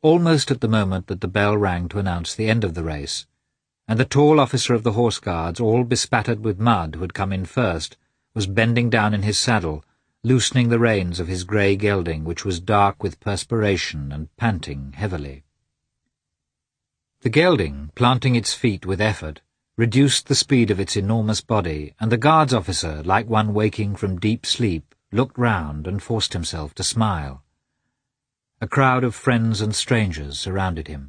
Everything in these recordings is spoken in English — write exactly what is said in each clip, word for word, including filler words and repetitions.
almost at the moment that the bell rang to announce the end of the race, and the tall officer of the Horse Guards, all bespattered with mud, who had come in first, was bending down in his saddle, loosening the reins of his grey gelding, which was dark with perspiration and panting heavily. The gelding, planting its feet with effort, reduced the speed of its enormous body, and the guards officer, like one waking from deep sleep, looked round and forced himself to smile. A crowd of friends and strangers surrounded him.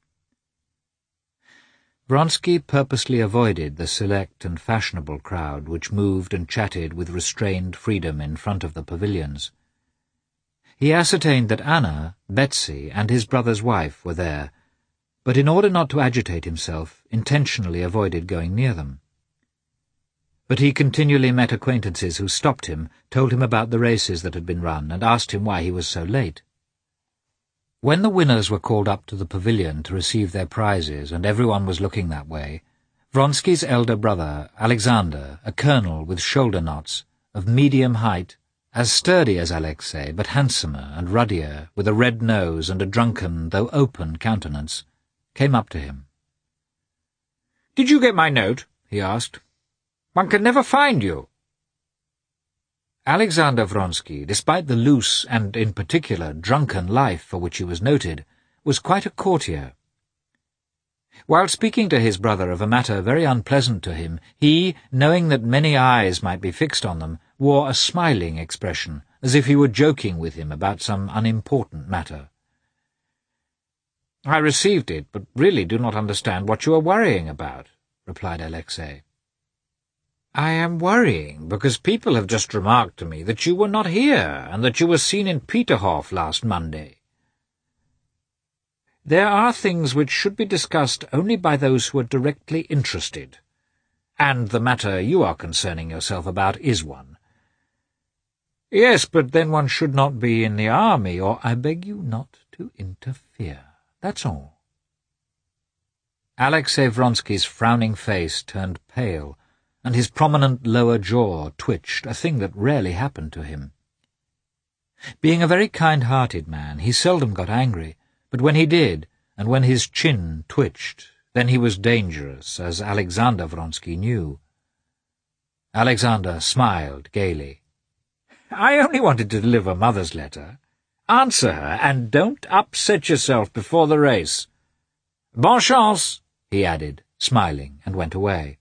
Vronsky purposely avoided the select and fashionable crowd which moved and chatted with restrained freedom in front of the pavilions. He ascertained that Anna, Betsy, and his brother's wife were there, but in order not to agitate himself, intentionally avoided going near them. But he continually met acquaintances who stopped him, told him about the races that had been run, and asked him why he was so late. When the winners were called up to the pavilion to receive their prizes, and everyone was looking that way, Vronsky's elder brother, Alexander, a colonel with shoulder knots, of medium height, as sturdy as Alexei, but handsomer and ruddier, with a red nose and a drunken, though open, countenance, came up to him. "Did you get my note?" he asked. "One can never find you." Alexander Vronsky, despite the loose and, in particular, drunken life for which he was noted, was quite a courtier. While speaking to his brother of a matter very unpleasant to him, he, knowing that many eyes might be fixed on them, wore a smiling expression, as if he were joking with him about some unimportant matter. "I received it, but really do not understand what you are worrying about," replied Alexei. "I am worrying because people have just remarked to me that you were not here, and that you were seen in Peterhof last Monday. There are things which should be discussed only by those who are directly interested, and the matter you are concerning yourself about is one." "Yes, but then one should not be in the army, or—" "I beg you not to interfere, that's all." Alexei Vronsky's frowning face turned pale, and his prominent lower jaw twitched, a thing that rarely happened to him. Being a very kind-hearted man, he seldom got angry, but when he did, and when his chin twitched, then he was dangerous, as Alexander Vronsky knew. Alexander smiled gaily. "I only wanted to deliver Mother's letter. Answer her, and don't upset yourself before the race. Bonne chance," he added, smiling, and went away.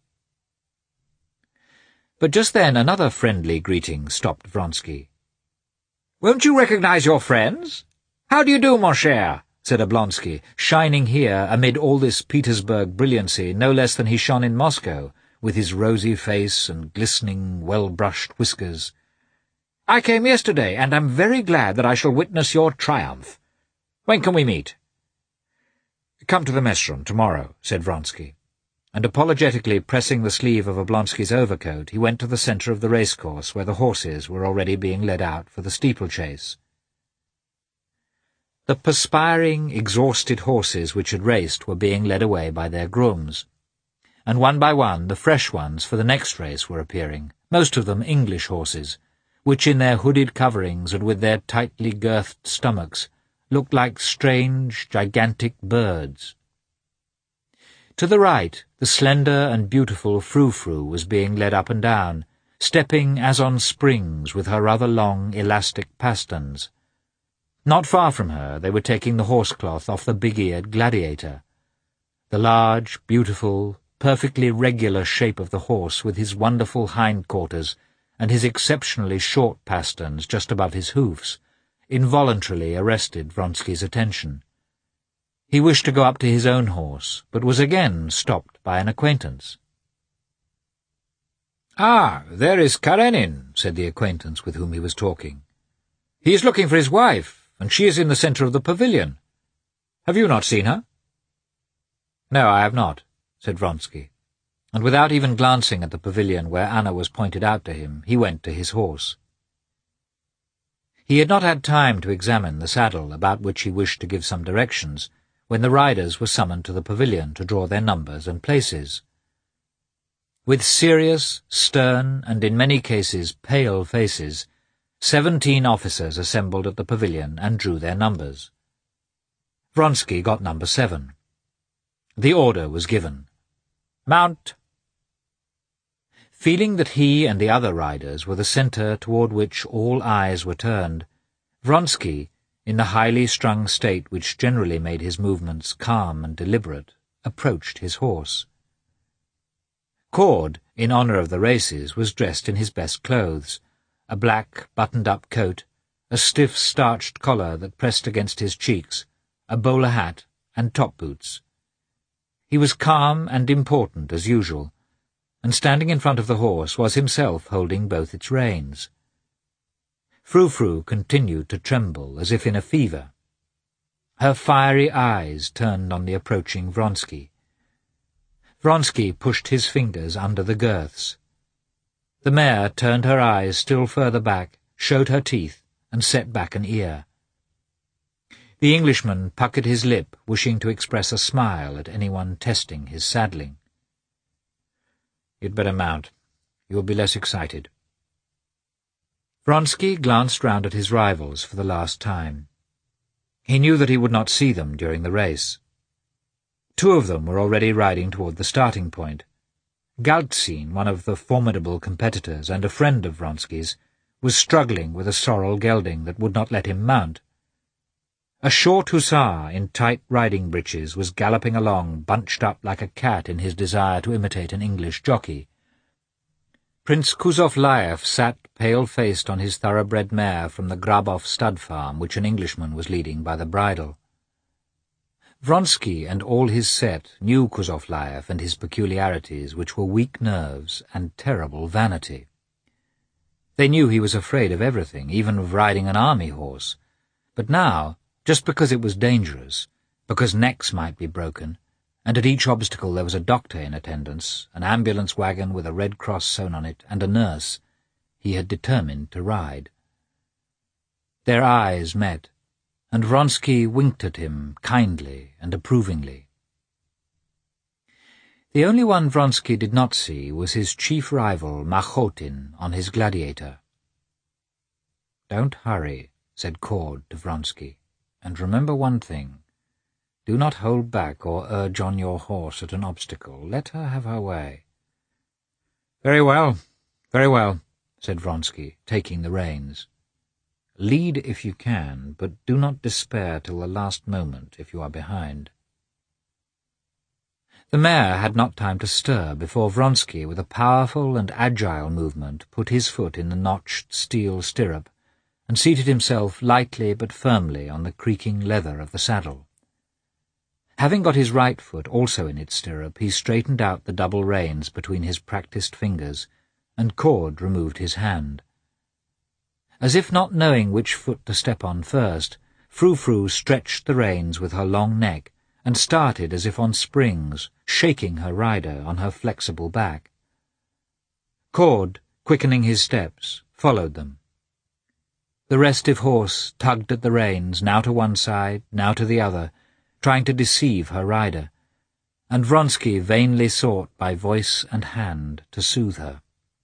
But just then another friendly greeting stopped Vronsky. "Won't you recognize your friends? How do you do, mon cher?" said Oblonsky, shining here amid all this Petersburg brilliancy no less than he shone in Moscow, with his rosy face and glistening, well-brushed whiskers. "I came yesterday, and am very glad that I shall witness your triumph. When can we meet?" "Come to the mess-room tomorrow," said Vronsky, and apologetically pressing the sleeve of Oblonsky's overcoat, he went to the centre of the racecourse, where the horses were already being led out for the steeplechase. The perspiring, exhausted horses which had raced were being led away by their grooms, and one by one the fresh ones for the next race were appearing, most of them English horses, which in their hooded coverings and with their tightly girthed stomachs looked like strange, gigantic birds. To the right, the slender and beautiful Frou-Frou was being led up and down, stepping as on springs with her rather long, elastic pasterns. Not far from her they were taking the horsecloth off the big-eared Gladiator. The large, beautiful, perfectly regular shape of the horse with his wonderful hindquarters and his exceptionally short pasterns just above his hoofs involuntarily arrested Vronsky's attention. He wished to go up to his own horse, but was again stopped by an acquaintance. "Ah, there is Karenin," said the acquaintance with whom he was talking. "He is looking for his wife, and she is in the centre of the pavilion. Have you not seen her?" "No, I have not," said Vronsky, and without even glancing at the pavilion where Anna was pointed out to him, he went to his horse. He had not had time to examine the saddle, about which he wished to give some directions, when the riders were summoned to the pavilion to draw their numbers and places. With serious, stern, and in many cases pale faces, seventeen officers assembled at the pavilion and drew their numbers. Vronsky got number seven. The order was given. Mount! Feeling that he and the other riders were the centre toward which all eyes were turned, Vronsky, in the highly strung state which generally made his movements calm and deliberate, approached his horse. Cord, in honour of the races, was dressed in his best clothes, a black buttoned-up coat, a stiff starched collar that pressed against his cheeks, a bowler hat, and top-boots. He was calm and important as usual, and standing in front of the horse was himself holding both its reins. Frou-Frou continued to tremble as if in a fever. Her fiery eyes turned on the approaching Vronsky. Vronsky pushed his fingers under the girths. The mare turned her eyes still further back, showed her teeth, and set back an ear. The Englishman puckered his lip, wishing to express a smile at anyone testing his saddling. "You'd better mount. You will be less excited." Vronsky glanced round at his rivals for the last time. He knew that he would not see them during the race. Two of them were already riding toward the starting point. Galtzin, one of the formidable competitors and a friend of Vronsky's, was struggling with a sorrel gelding that would not let him mount. A short hussar in tight riding breeches was galloping along, bunched up like a cat in his desire to imitate an English jockey. Prince Kuzovlaev sat pale-faced on his thoroughbred mare from the Grabov stud farm, which an Englishman was leading by the bridle. Vronsky and all his set knew Kuzovlaev and his peculiarities, which were weak nerves and terrible vanity. They knew he was afraid of everything, even of riding an army horse, but now, just because it was dangerous, because necks might be broken, and at each obstacle there was a doctor in attendance, an ambulance wagon with a red cross sewn on it, and a nurse, he had determined to ride. Their eyes met, and Vronsky winked at him kindly and approvingly. The only one Vronsky did not see was his chief rival, Machotin, on his gladiator. "Don't hurry," said Cord to Vronsky. "And remember one thing. Do not hold back or urge on your horse at an obstacle. Let her have her way." "Very well, very well," said Vronsky, taking the reins. "Lead if you can, but do not despair till the last moment if you are behind." The mare had not time to stir before Vronsky, with a powerful and agile movement, put his foot in the notched steel stirrup and seated himself lightly but firmly on the creaking leather of the saddle. Having got his right foot also in its stirrup, he straightened out the double reins between his practised fingers, and Cord removed his hand. As if not knowing which foot to step on first, Frou-Frou stretched the reins with her long neck and started as if on springs, shaking her rider on her flexible back. Cord, quickening his steps, followed them. The restive horse tugged at the reins, now to one side, now to the other, trying to deceive her rider, and Vronsky vainly sought by voice and hand to soothe her.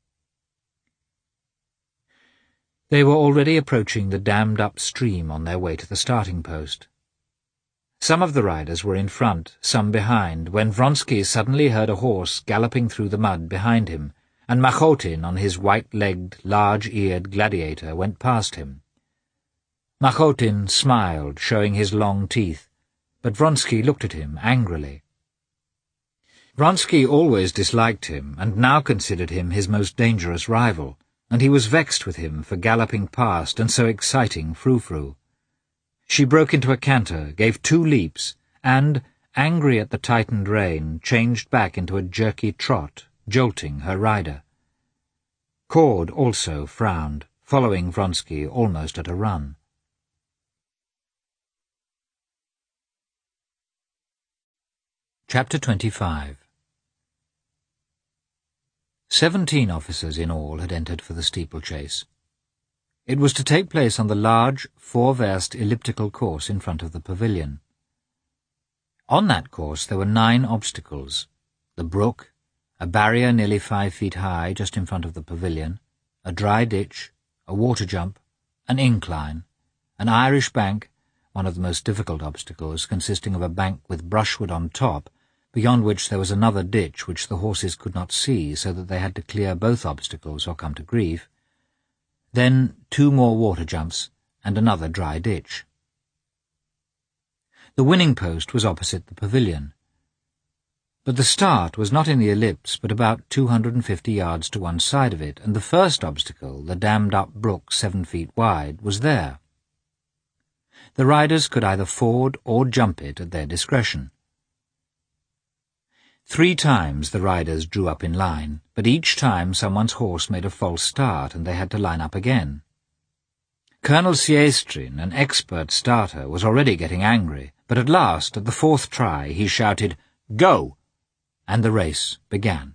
They were already approaching the dammed-up stream on their way to the starting post. Some of the riders were in front, some behind, when Vronsky suddenly heard a horse galloping through the mud behind him, and Machotin on his white-legged, large-eared gladiator went past him. Machotin smiled, showing his long teeth, but Vronsky looked at him angrily. Vronsky always disliked him, and now considered him his most dangerous rival, and he was vexed with him for galloping past and so exciting Frou-Frou. She broke into a canter, gave two leaps, and, angry at the tightened rein, changed back into a jerky trot, jolting her rider. Cord also frowned, following Vronsky almost at a run. Chapter twenty-five. Seventeen officers in all had entered for the steeplechase. It was to take place on the large, four-verst elliptical course in front of the pavilion. On that course there were nine obstacles: the brook, a barrier nearly five feet high just in front of the pavilion, a dry ditch, a water jump, an incline, an Irish bank, one of the most difficult obstacles, consisting of a bank with brushwood on top, beyond which there was another ditch which the horses could not see, so that they had to clear both obstacles or come to grief. Then two more water jumps, and another dry ditch. The winning post was opposite the pavilion. But the start was not in the ellipse, but about two hundred and fifty yards to one side of it, and the first obstacle, the dammed-up brook seven feet wide, was there. The riders could either ford or jump it at their discretion. Three times the riders drew up in line, but each time someone's horse made a false start, and they had to line up again. Colonel Siestrin, an expert starter, was already getting angry, but at last, at the fourth try, he shouted, "Go!" and the race began.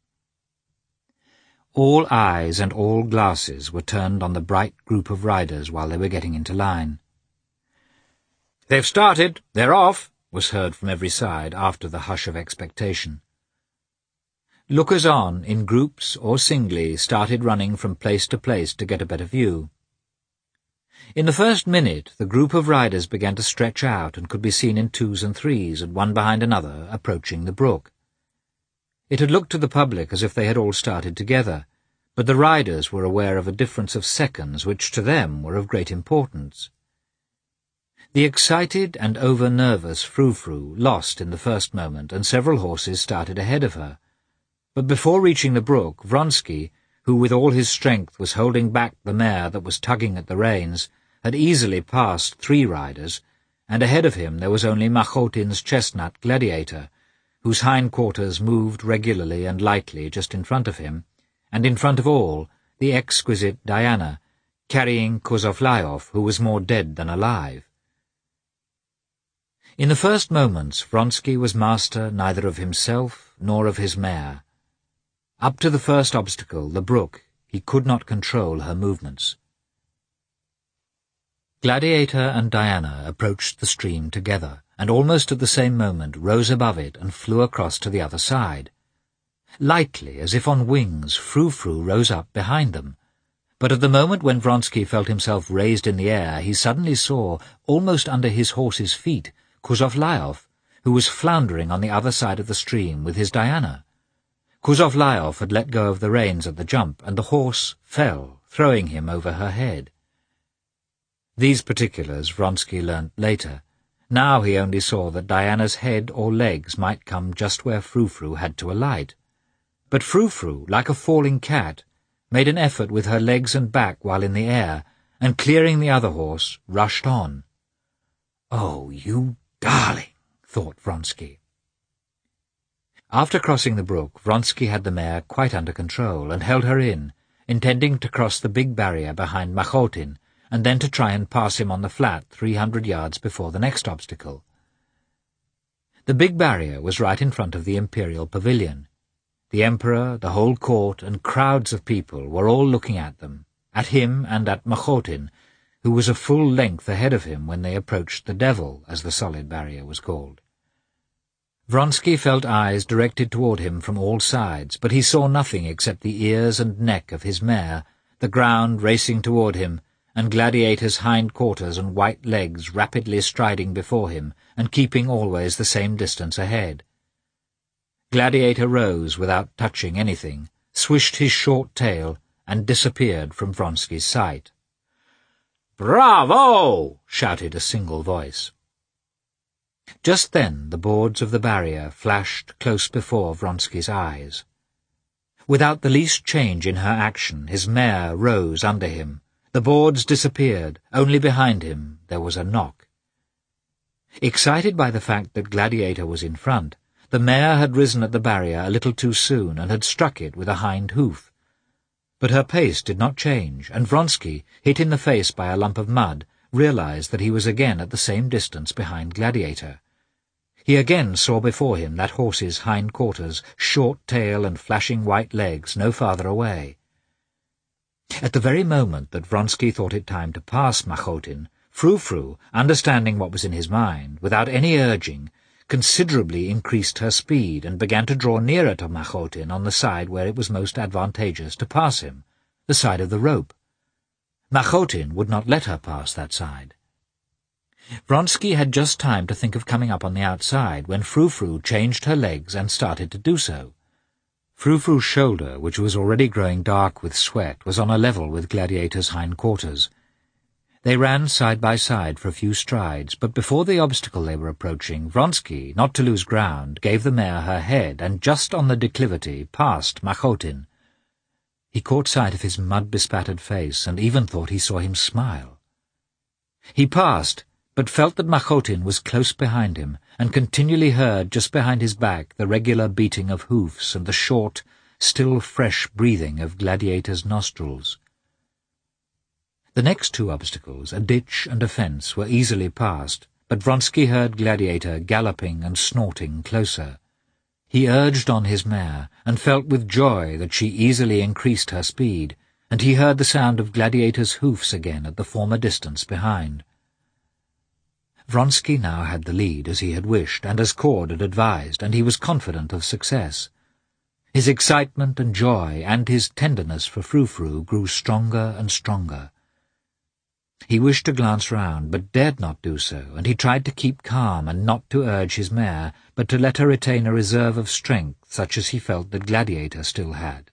All eyes and all glasses were turned on the bright group of riders while they were getting into line. "They've started! They're off!" was heard from every side after the hush of expectation. Lookers-on, in groups or singly, started running from place to place to get a better view. In the first minute, the group of riders began to stretch out and could be seen in twos and threes, and one behind another, approaching the brook. It had looked to the public as if they had all started together, but the riders were aware of a difference of seconds which to them were of great importance. The excited and over-nervous Frou-Frou lost in the first moment, and several horses started ahead of her. But before reaching the brook, Vronsky, who with all his strength was holding back the mare that was tugging at the reins, had easily passed three riders, and ahead of him there was only Machotin's chestnut Gladiator, whose hindquarters moved regularly and lightly just in front of him, and in front of all, the exquisite Diana, carrying Kozlovlaev, who was more dead than alive. In the first moments, Vronsky was master neither of himself nor of his mare. Up to the first obstacle, the brook, he could not control her movements. Gladiator and Diana approached the stream together, and almost at the same moment rose above it and flew across to the other side. Lightly, as if on wings, Frou-Frou rose up behind them. But at the moment when Vronsky felt himself raised in the air, he suddenly saw, almost under his horse's feet, Kozlovlaev, who was floundering on the other side of the stream with his Diana. Kozlovlaev had let go of the reins at the jump, and the horse fell, throwing him over her head. These particulars Vronsky learnt later. Now he only saw that Diana's head or legs might come just where Frou-Frou had to alight. But Frou-Frou, like a falling cat, made an effort with her legs and back while in the air, and clearing the other horse, rushed on. "Oh, you darling!" thought Vronsky. After crossing the brook, Vronsky had the mare quite under control and held her in, intending to cross the big barrier behind Machotin, and then to try and pass him on the flat three hundred yards before the next obstacle. The big barrier was right in front of the imperial pavilion. The emperor, the whole court, and crowds of people were all looking at them, at him and at Machotin, who was a full length ahead of him when they approached the Devil, as the solid barrier was called. Vronsky felt eyes directed toward him from all sides, but he saw nothing except the ears and neck of his mare, the ground racing toward him, and Gladiator's hind quarters and white legs rapidly striding before him, and keeping always the same distance ahead. Gladiator rose without touching anything, swished his short tail, and disappeared from Vronsky's sight. "Bravo!" shouted a single voice. Just then the boards of the barrier flashed close before Vronsky's eyes. Without the least change in her action, his mare rose under him. The boards disappeared. Only behind him there was a knock. Excited by the fact that Gladiator was in front, the mare had risen at the barrier a little too soon and had struck it with a hind hoof. But her pace did not change, and Vronsky, hit in the face by a lump of mud, realized that he was again at the same distance behind Gladiator. He again saw before him that horse's hind quarters, short tail and flashing white legs no farther away. At the very moment that Vronsky thought it time to pass Machotin, Frou-Frou, understanding what was in his mind, without any urging, considerably increased her speed and began to draw nearer to Machotin on the side where it was most advantageous to pass him, the side of the rope. Machotin would not let her pass that side. Vronsky had just time to think of coming up on the outside when Frou-Frou changed her legs and started to do so. Frou-Frou's shoulder, which was already growing dark with sweat, was on a level with Gladiator's hindquarters. They ran side by side for a few strides, but before the obstacle they were approaching, Vronsky, not to lose ground, gave the mare her head, and just on the declivity passed Machotin. He caught sight of his mud-bespattered face, and even thought he saw him smile. He passed, but felt that Machotin was close behind him, and continually heard just behind his back the regular beating of hoofs and the short, still fresh breathing of Gladiator's nostrils. The next two obstacles, a ditch and a fence, were easily passed, but Vronsky heard Gladiator galloping and snorting closer. He urged on his mare, and felt with joy that she easily increased her speed, and he heard the sound of Gladiator's hoofs again at the former distance behind. Vronsky now had the lead, as he had wished, and as Cord had advised, and he was confident of success. His excitement and joy, and his tenderness for Frou-Frou, grew stronger and stronger. He wished to glance round, but dared not do so, and he tried to keep calm and not to urge his mare, but to let her retain a reserve of strength such as he felt that Gladiator still had.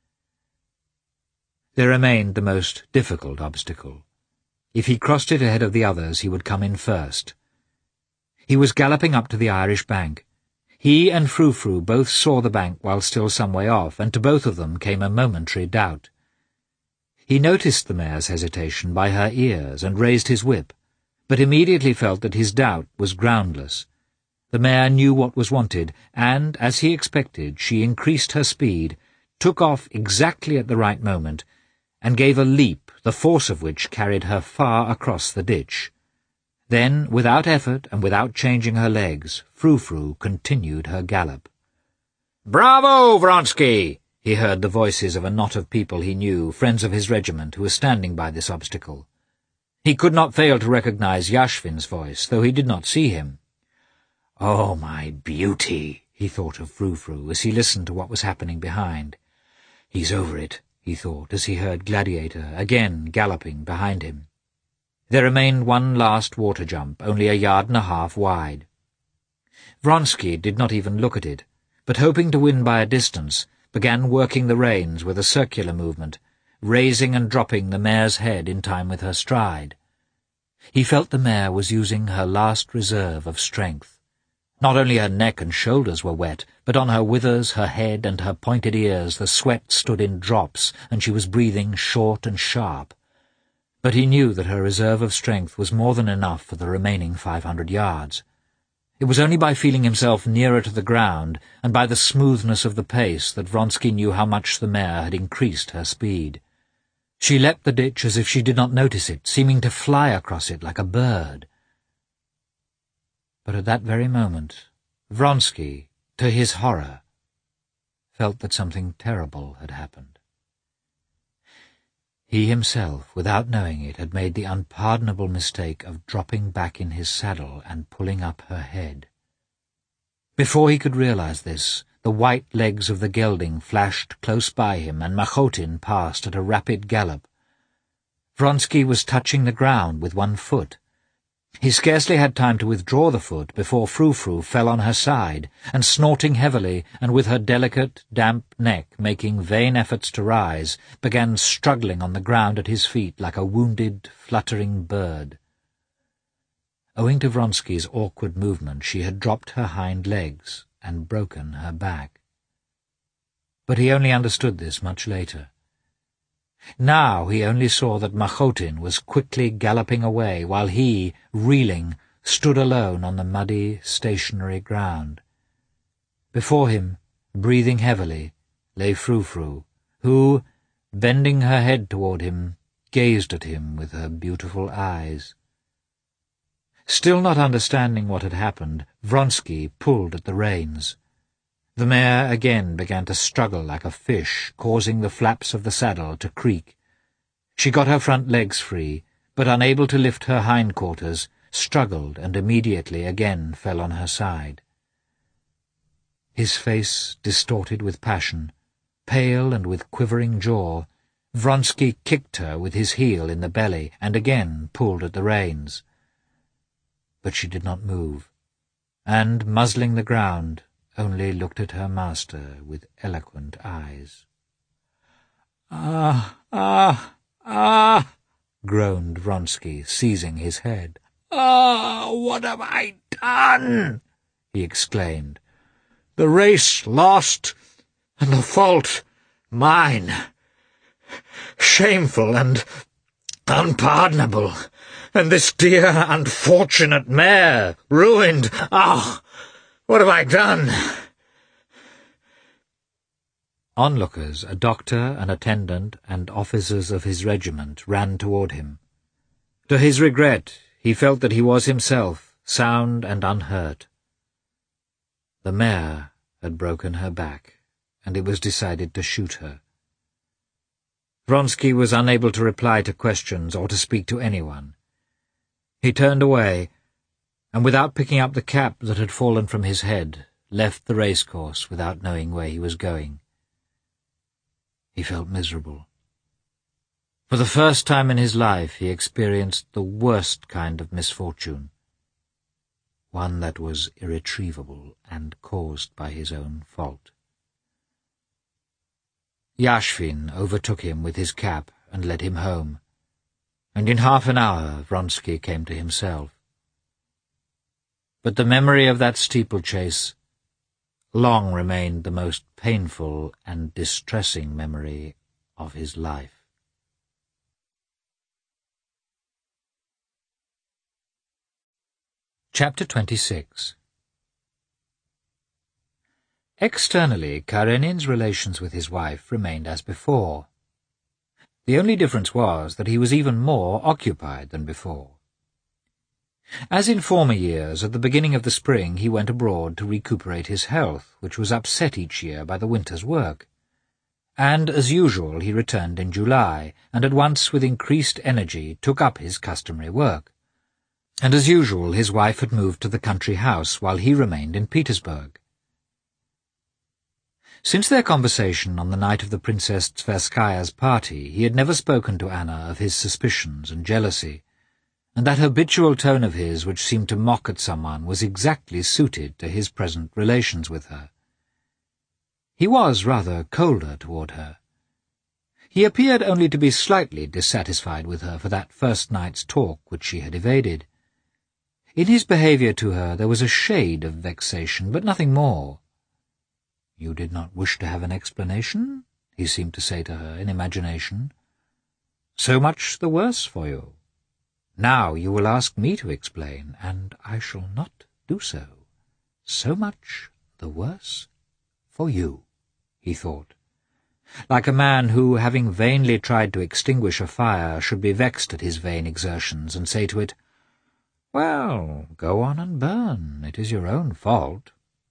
There remained the most difficult obstacle. If he crossed it ahead of the others, he would come in first. He was galloping up to the Irish bank. He and Frou-Frou both saw the bank while still some way off, and to both of them came a momentary doubt. He noticed the mare's hesitation by her ears and raised his whip, but immediately felt that his doubt was groundless. The mare knew what was wanted, and, as he expected, she increased her speed, took off exactly at the right moment, and gave a leap, the force of which carried her far across the ditch. Then, without effort and without changing her legs, Frou-Frou continued her gallop. "Bravo, Vronsky!" He heard the voices of a knot of people he knew, friends of his regiment, who were standing by this obstacle. He could not fail to recognize Yashvin's voice, though he did not see him. "Oh, my beauty!" he thought of Frou-Frou as he listened to what was happening behind. "He's over it," he thought, as he heard Gladiator again galloping behind him. There remained one last water jump, only a yard and a half wide. Vronsky did not even look at it, but hoping to win by a distance, began working the reins with a circular movement, raising and dropping the mare's head in time with her stride. He felt the mare was using her last reserve of strength. Not only her neck and shoulders were wet, but on her withers, her head, and her pointed ears the sweat stood in drops, and she was breathing short and sharp. But he knew that her reserve of strength was more than enough for the remaining five hundred yards. It was only by feeling himself nearer to the ground, and by the smoothness of the pace, that Vronsky knew how much the mare had increased her speed. She leapt the ditch as if she did not notice it, seeming to fly across it like a bird. But at that very moment, Vronsky, to his horror, felt that something terrible had happened. He himself, without knowing it, had made the unpardonable mistake of dropping back in his saddle and pulling up her head. Before he could realize this, the white legs of the gelding flashed close by him, and Machotin passed at a rapid gallop. Vronsky was touching the ground with one foot. He scarcely had time to withdraw the foot before Frou-Frou fell on her side, and snorting heavily, and with her delicate, damp neck making vain efforts to rise, began struggling on the ground at his feet like a wounded, fluttering bird. Owing to Vronsky's awkward movement, she had dropped her hind legs and broken her back. But he only understood this much later. Now he only saw that Machotin was quickly galloping away, while he, reeling, stood alone on the muddy, stationary ground. Before him, breathing heavily, lay Frou-Frou, who, bending her head toward him, gazed at him with her beautiful eyes. Still not understanding what had happened, Vronsky pulled at the reins. The mare again began to struggle like a fish, causing the flaps of the saddle to creak. She got her front legs free, but unable to lift her hindquarters, struggled and immediately again fell on her side. His face distorted with passion, pale and with quivering jaw, Vronsky kicked her with his heel in the belly and again pulled at the reins. but she did not move, and, muzzling the ground, only looked at her master with eloquent eyes. "Ah, ah, ah!" groaned Vronsky, seizing his head. "Ah, what have I done?" he exclaimed. "The race lost, and the fault mine. Shameful and unpardonable, and this dear, unfortunate mare ruined. Ah, what have I done?" Onlookers, a doctor, an attendant, and officers of his regiment ran toward him. To his regret, he felt that he was himself, sound and unhurt. The mare had broken her back, and it was decided to shoot her. Vronsky was unable to reply to questions or to speak to anyone. He turned away, and without picking up the cap that had fallen from his head, left the racecourse without knowing where he was going. He felt miserable. For the first time in his life he experienced the worst kind of misfortune, one that was irretrievable and caused by his own fault. Yashvin overtook him with his cap and led him home, and in half an hour Vronsky came to himself. But the memory of that steeplechase long remained the most painful and distressing memory of his life. Chapter twenty-six. Externally, Karenin's relations with his wife remained as before. The only difference was that he was even more occupied than before. As in former years, at the beginning of the spring he went abroad to recuperate his health, which was upset each year by the winter's work. And, as usual, he returned in July, and at once with increased energy took up his customary work. And as usual his wife had moved to the country house, while he remained in Petersburg. Since their conversation on the night of the Princess Tverskaya's party, he had never spoken to Anna of his suspicions and jealousy, and that habitual tone of his which seemed to mock at someone was exactly suited to his present relations with her. He was rather colder toward her. He appeared only to be slightly dissatisfied with her for that first night's talk which she had evaded. In his behaviour to her there was a shade of vexation, but nothing more. "You did not wish to have an explanation?" he seemed to say to her in imagination. "So much the worse for you. Now you will ask me to explain, and I shall not do so. So much the worse for you," he thought, like a man who, having vainly tried to extinguish a fire, should be vexed at his vain exertions and say to it, "Well, go on and burn. It is your own fault."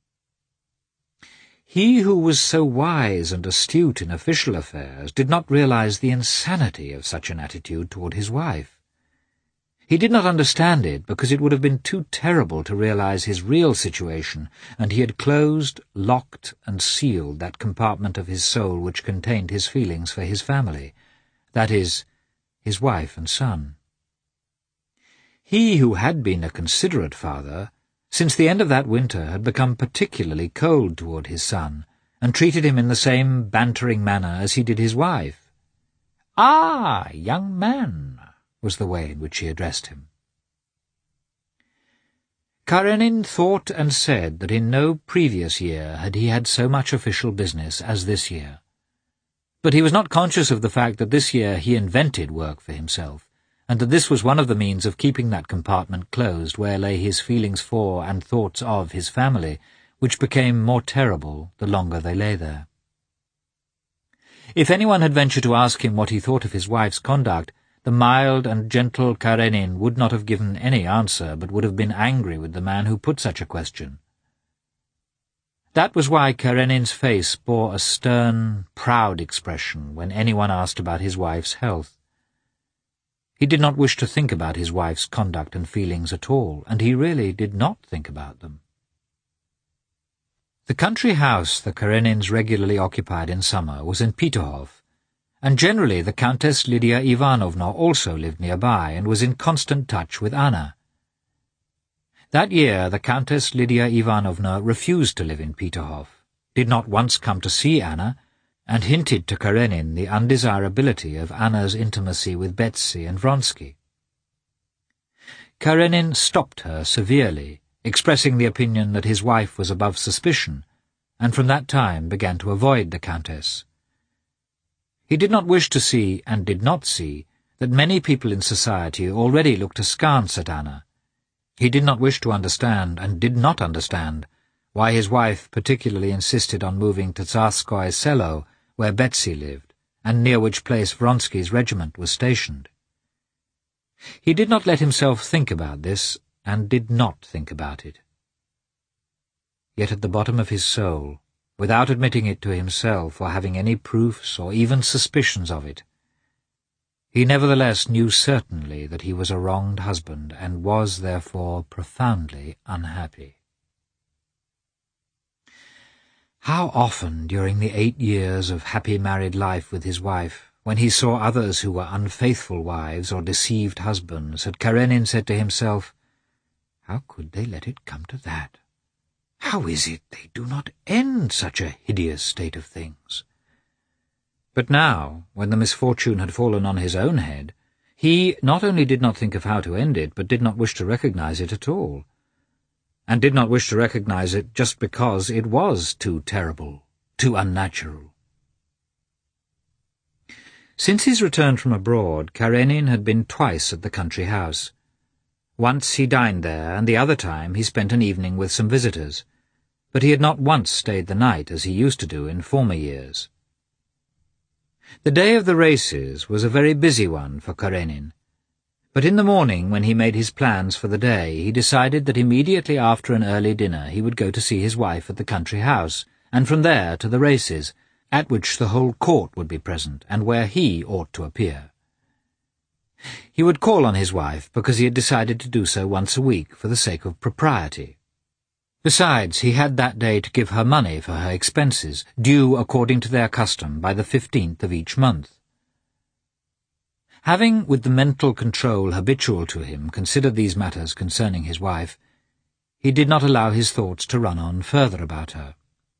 He who was so wise and astute in official affairs did not realize the insanity of such an attitude toward his wife. He did not understand it because it would have been too terrible to realize his real situation, and he had closed, locked, and sealed that compartment of his soul which contained his feelings for his family, that is, his wife and son. He who had been a considerate father, since the end of that winter had become particularly cold toward his son, and treated him in the same bantering manner as he did his wife. "Ah, young man," was the way in which he addressed him. Karenin thought and said that in no previous year had he had so much official business as this year. But he was not conscious of the fact that this year he invented work for himself, and that this was one of the means of keeping that compartment closed where lay his feelings for and thoughts of his family, which became more terrible the longer they lay there. If anyone had ventured to ask him what he thought of his wife's conduct, the mild and gentle Karenin would not have given any answer, but would have been angry with the man who put such a question. That was why Karenin's face bore a stern, proud expression when anyone asked about his wife's health. He did not wish to think about his wife's conduct and feelings at all, and he really did not think about them. The country house the Karenins regularly occupied in summer was in Peterhof, and generally the Countess Lydia Ivanovna also lived nearby and was in constant touch with Anna. That year the Countess Lydia Ivanovna refused to live in Peterhof, did not once come to see Anna, and hinted to Karenin the undesirability of Anna's intimacy with Betsy and Vronsky. Karenin stopped her severely, expressing the opinion that his wife was above suspicion, and from that time began to avoid the Countess. He did not wish to see, and did not see, that many people in society already looked askance at Anna. He did not wish to understand, and did not understand, why his wife particularly insisted on moving to Tsarskoye Selo, where Betsy lived, and near which place Vronsky's regiment was stationed. He did not let himself think about this, and did not think about it. Yet at the bottom of his soul, without admitting it to himself or having any proofs or even suspicions of it, he nevertheless knew certainly that he was a wronged husband, and was, therefore, profoundly unhappy. How often during the eight years of happy married life with his wife, when he saw others who were unfaithful wives or deceived husbands, had Karenin said to himself, "How could they let it come to that? How is it they do not end such a hideous state of things?" But now, when the misfortune had fallen on his own head, he not only did not think of how to end it, but did not wish to recognize it at all, and did not wish to recognize it just because it was too terrible, too unnatural. Since his return from abroad, Karenin had been twice at the country house. Once he dined there, and the other time he spent an evening with some visitors, but he had not once stayed the night as he used to do in former years. The day of the races was a very busy one for Karenin, but in the morning, when he made his plans for the day, he decided that immediately after an early dinner he would go to see his wife at the country house, and from there to the races, at which the whole court would be present, and where he ought to appear. He would call on his wife because he had decided to do so once a week for the sake of propriety. Besides, he had that day to give her money for her expenses, due according to their custom by the fifteenth of each month. Having, with the mental control habitual to him, considered these matters concerning his wife, he did not allow his thoughts to run on further about her.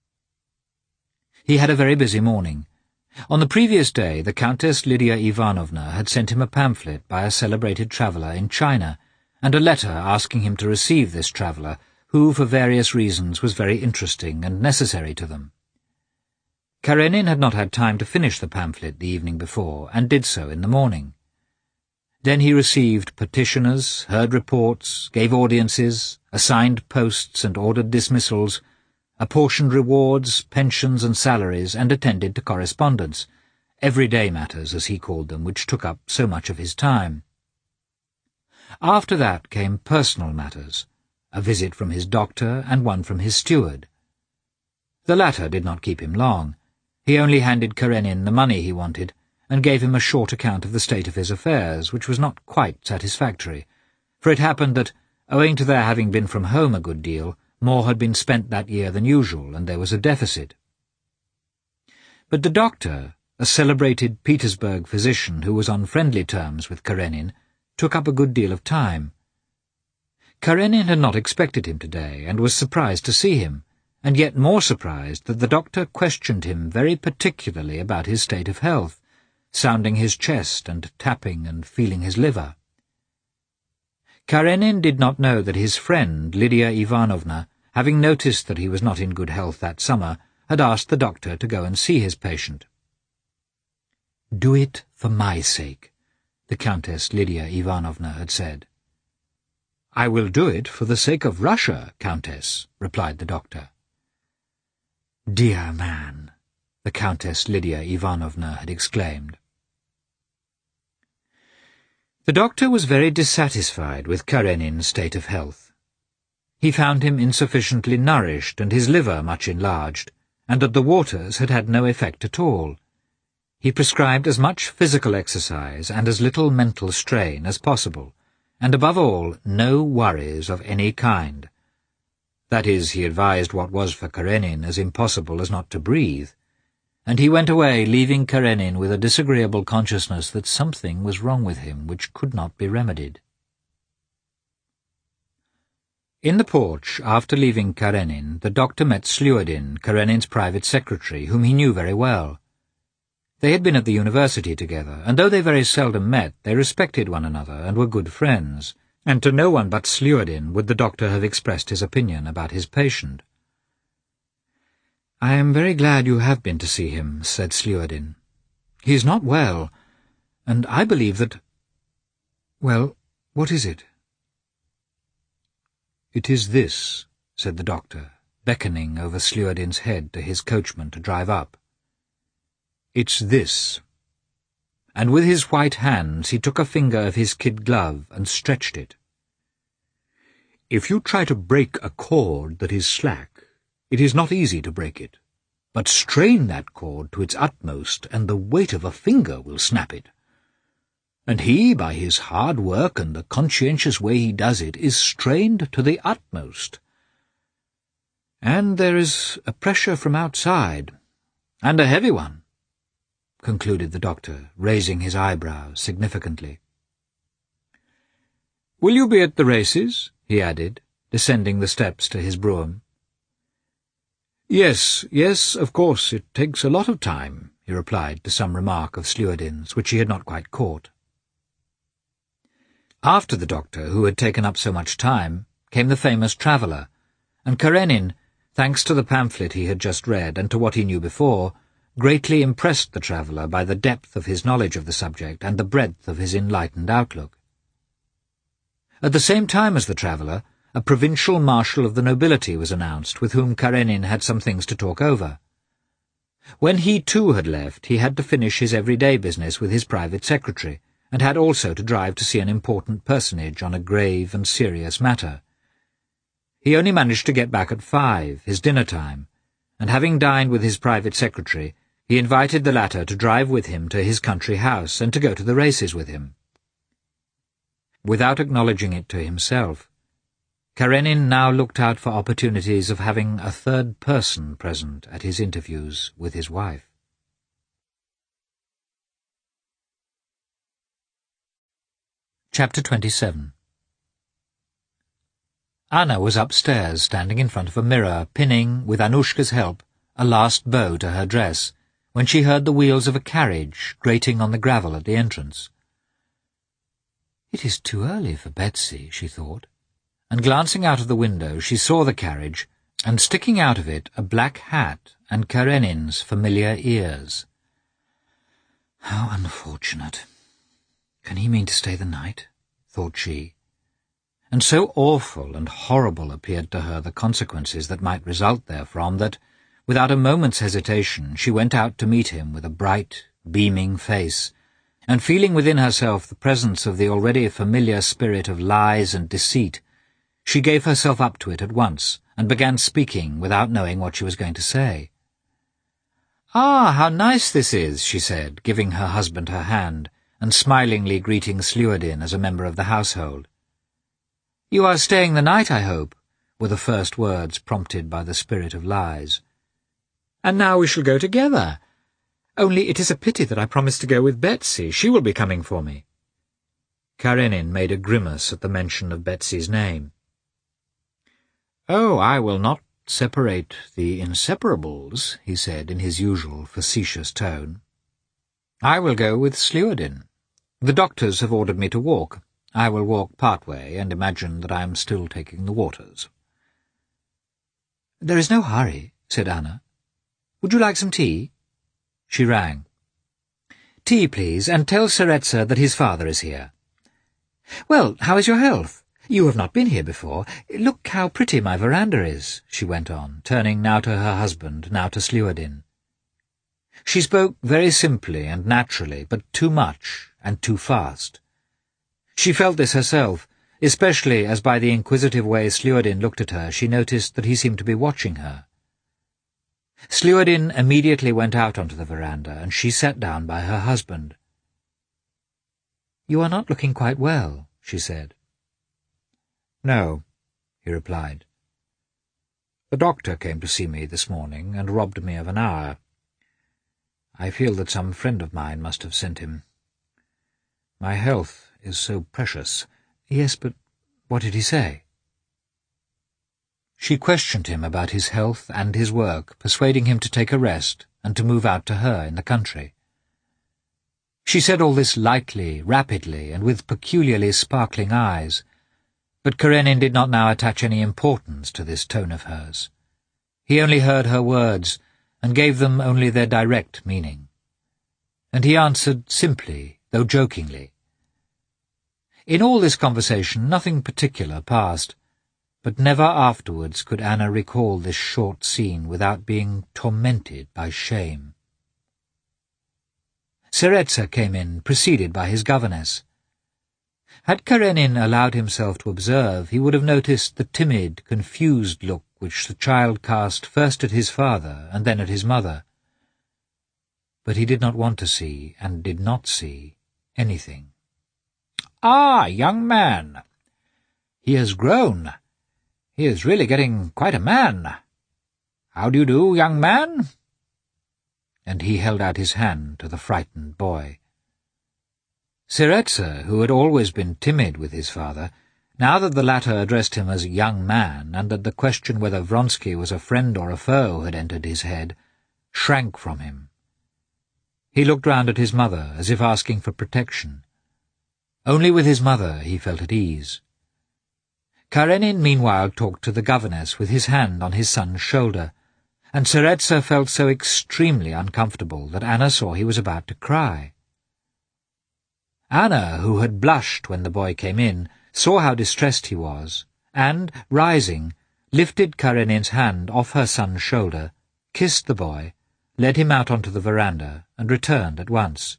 He had a very busy morning. On the previous day the Countess Lydia Ivanovna had sent him a pamphlet by a celebrated traveller in China, and a letter asking him to receive this traveller, who, for various reasons, was very interesting and necessary to them. Karenin had not had time to finish the pamphlet the evening before, and did so in the morning. Then he received petitioners, heard reports, gave audiences, assigned posts and ordered dismissals, apportioned rewards, pensions and salaries, and attended to correspondence, everyday matters, as he called them, which took up so much of his time. After that came personal matters, a visit from his doctor and one from his steward. The latter did not keep him long. He only handed Karenin the money he wanted, and gave him a short account of the state of his affairs, which was not quite satisfactory, for it happened that, owing to their having been from home a good deal, more had been spent that year than usual, and there was a deficit. But the doctor, a celebrated Petersburg physician who was on friendly terms with Karenin, took up a good deal of time. Karenin had not expected him today, and was surprised to see him, and yet more surprised that the doctor questioned him very particularly about his state of health, sounding his chest and tapping and feeling his liver. Karenin did not know that his friend, Lydia Ivanovna, having noticed that he was not in good health that summer, had asked the doctor to go and see his patient. "Do it for my sake," the Countess Lydia Ivanovna had said. "I will do it for the sake of Russia, Countess," replied the doctor. "Dear man," the Countess Lydia Ivanovna had exclaimed. The doctor was very dissatisfied with Karenin's state of health. He found him insufficiently nourished and his liver much enlarged, and that the waters had had no effect at all. He prescribed as much physical exercise and as little mental strain as possible, and above all, no worries of any kind. That is, he advised what was for Karenin as impossible as not to breathe, and he went away leaving Karenin with a disagreeable consciousness that something was wrong with him which could not be remedied. In the porch, after leaving Karenin, the doctor met Sluadin, Karenin's private secretary, whom he knew very well. They had been at the university together, and though they very seldom met, they respected one another and were good friends, and to no one but Sluadin would the doctor have expressed his opinion about his patient. "I am very glad you have been to see him," said Sluadin. "He is not well, and I believe that—" "Well, what is it?" "It is this," said the doctor, beckoning over Sluadin's head to his coachman to drive up. "It's this." And with his white hands he took a finger of his kid glove and stretched it. "If you try to break a cord that is slack, it is not easy to break it, but strain that cord to its utmost, and the weight of a finger will snap it. And he, by his hard work and the conscientious way he does it, is strained to the utmost. And there is a pressure from outside, and a heavy one," concluded the doctor, raising his eyebrows significantly. "Will you be at the races?" he added, descending the steps to his brougham. "Yes, yes, of course, it takes a lot of time," he replied to some remark of Sluadin's, which he had not quite caught. After the doctor, who had taken up so much time, came the famous traveller, and Karenin, thanks to the pamphlet he had just read and to what he knew before, greatly impressed the traveller by the depth of his knowledge of the subject and the breadth of his enlightened outlook. At the same time as the traveller, a provincial marshal of the nobility was announced, with whom Karenin had some things to talk over. When he too had left, he had to finish his everyday business with his private secretary, and had also to drive to see an important personage on a grave and serious matter. He only managed to get back at five, his dinner time, and having dined with his private secretary, he invited the latter to drive with him to his country house and to go to the races with him. Without acknowledging it to himself, Karenin now looked out for opportunities of having a third person present at his interviews with his wife. Chapter twenty-seven. Anna was upstairs, standing in front of a mirror, pinning, with Anushka's help, a last bow to her dress, when she heard the wheels of a carriage grating on the gravel at the entrance. "It is too early for Betsy," she thought, and glancing out of the window she saw the carriage, and sticking out of it a black hat and Karenin's familiar ears. "How unfortunate! Can he mean to stay the night?" thought she. And so awful and horrible appeared to her the consequences that might result therefrom that, without a moment's hesitation, she went out to meet him with a bright, beaming face, and feeling within herself the presence of the already familiar spirit of lies and deceit, she gave herself up to it at once, and began speaking without knowing what she was going to say. "Ah, how nice this is," she said, giving her husband her hand, and smilingly greeting Sluadin as a member of the household. "You are staying the night, I hope," were the first words prompted by the spirit of lies. "And now we shall go together. Only it is a pity that I promised to go with Betsy. She will be coming for me." Karenin made a grimace at the mention of Betsy's name. "Oh, I will not separate the inseparables," he said in his usual facetious tone. "I will go with Sluadin. The doctors have ordered me to walk. I will walk part way and imagine that I am still taking the waters." "There is no hurry," said Anna. "Would you like some tea?" She rang. "Tea, please, and tell Tseretsa that his father is here." "Well, how is your health? You have not been here before. Look how pretty my veranda is," she went on, turning now to her husband, now to Sluadin. She spoke very simply and naturally, but too much and too fast. She felt this herself, especially as by the inquisitive way Sluadin looked at her she noticed that he seemed to be watching her. Sluadin immediately went out onto the veranda, and she sat down by her husband. "You are not looking quite well," she said. "No," he replied. "The doctor came to see me this morning and robbed me of an hour. I feel that some friend of mine must have sent him. My health is so precious." "Yes, but what did he say?" She questioned him about his health and his work, persuading him to take a rest and to move out to her in the country. She said all this lightly, rapidly, and with peculiarly sparkling eyes, but Karenin did not now attach any importance to this tone of hers. He only heard her words, and gave them only their direct meaning. And he answered simply, though jokingly. In all this conversation nothing particular passed, but never afterwards could Anna recall this short scene without being tormented by shame. Tseretsa came in, preceded by his governess. Had Karenin allowed himself to observe, he would have noticed the timid, confused look which the child cast first at his father and then at his mother. But he did not want to see, and did not see, anything. "Ah, young man! He has grown. He is really getting quite a man. How do you do, young man?" And he held out his hand to the frightened boy. Tseretsa, who had always been timid with his father, now that the latter addressed him as young man, and that the question whether Vronsky was a friend or a foe had entered his head, shrank from him. He looked round at his mother, as if asking for protection. Only with his mother he felt at ease. Karenin meanwhile talked to the governess with his hand on his son's shoulder, and Tseretsa felt so extremely uncomfortable that Anna saw he was about to cry. Anna, who had blushed when the boy came in, saw how distressed he was, and, rising, lifted Karenin's hand off her son's shoulder, kissed the boy, led him out onto the veranda, and returned at once.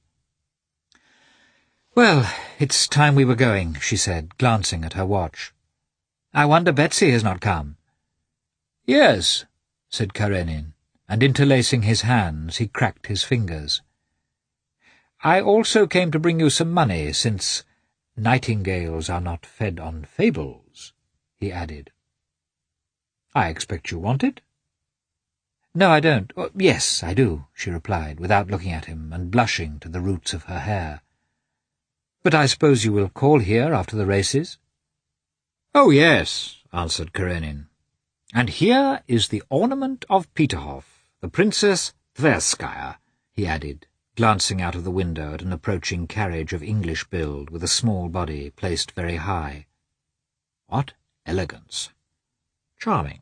"Well, it's time we were going," she said, glancing at her watch. "I wonder Betsy has not come." "Yes," said Karenin, and interlacing his hands he cracked his fingers. "I also came to bring you some money, since nightingales are not fed on fables," he added. "I expect you want it?" "No, I don't. Oh, yes, I do," she replied, without looking at him, and blushing to the roots of her hair. "But I suppose you will call here after the races?" "Oh, yes," answered Karenin. "And here is the ornament of Peterhof, the Princess Tverskaya," he added, glancing out of the window at an approaching carriage of English build with a small body placed very high. "What elegance! Charming.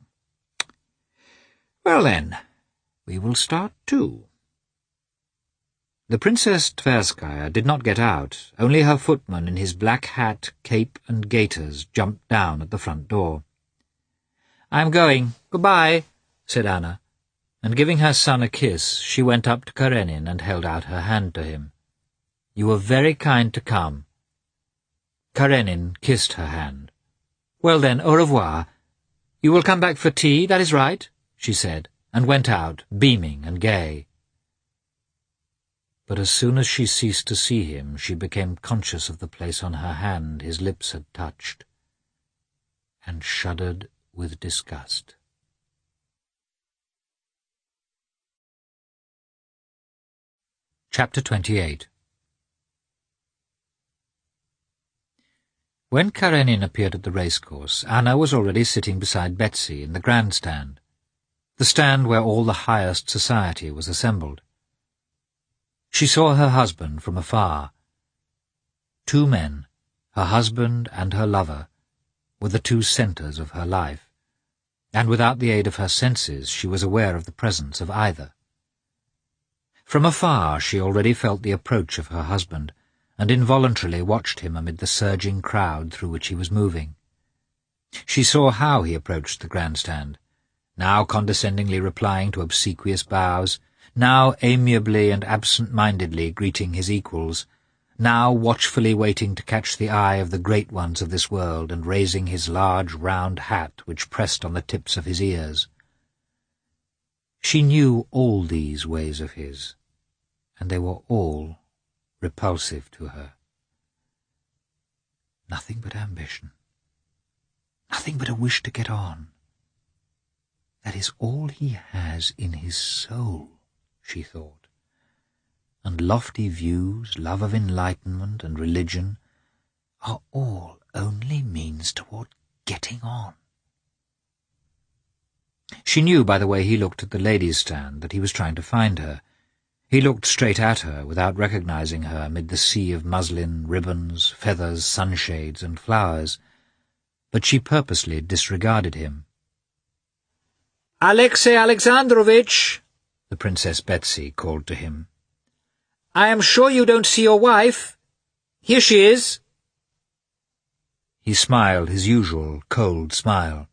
Well, then, we will start too." The Princess Tverskaya did not get out. Only her footman in his black hat, cape, and gaiters jumped down at the front door. "I am going. Good-bye," said Anna, and giving her son a kiss, she went up to Karenin and held out her hand to him. "You were very kind to come." Karenin kissed her hand. "Well then, au revoir. You will come back for tea, that is right," she said, and went out, beaming and gay. But as soon as she ceased to see him, she became conscious of the place on her hand his lips had touched, and shuddered with disgust. Chapter twenty-eight. When Karenin appeared at the racecourse, Anna was already sitting beside Betsy in the grandstand, the stand where all the highest society was assembled. She saw her husband from afar. Two men, her husband and her lover, were the two centres of her life, and without the aid of her senses she was aware of the presence of either. From afar she already felt the approach of her husband, and involuntarily watched him amid the surging crowd through which he was moving. She saw how he approached the grandstand, now condescendingly replying to obsequious bows, now amiably and absent-mindedly greeting his equals, now watchfully waiting to catch the eye of the great ones of this world and raising his large round hat which pressed on the tips of his ears. She knew all these ways of his, and they were all repulsive to her. Nothing but ambition, nothing but a wish to get on. That is all he has in his soul, she thought. And lofty views, love of enlightenment and religion, are all only means toward getting on. She knew by the way he looked at the ladies' stand that he was trying to find her. He looked straight at her without recognizing her amid the sea of muslin, ribbons, feathers, sunshades, and flowers, but she purposely disregarded him. "Alexey Alexandrovitch!" the Princess Betsy called to him. "I am sure you don't see your wife. Here she is." He smiled his usual cold smile.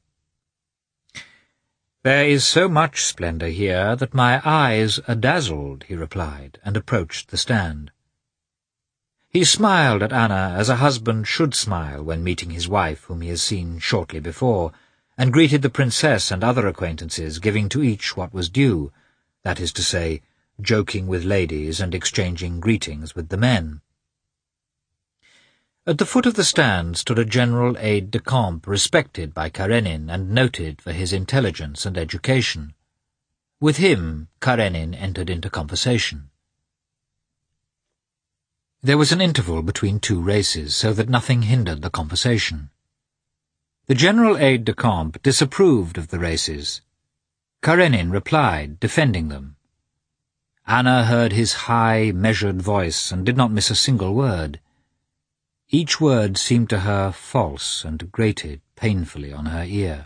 "There is so much splendour here that my eyes are dazzled," he replied, and approached the stand. He smiled at Anna as a husband should smile when meeting his wife whom he has seen shortly before, and greeted the princess and other acquaintances, giving to each what was due, that is to say, joking with ladies and exchanging greetings with the men. At the foot of the stand stood a general aide-de-camp respected by Karenin and noted for his intelligence and education. With him Karenin entered into conversation. There was an interval between two races, so that nothing hindered the conversation. The general aide-de-camp disapproved of the races. Karenin replied, defending them. Anna heard his high, measured voice and did not miss a single word. Each word seemed to her false and grated painfully on her ear.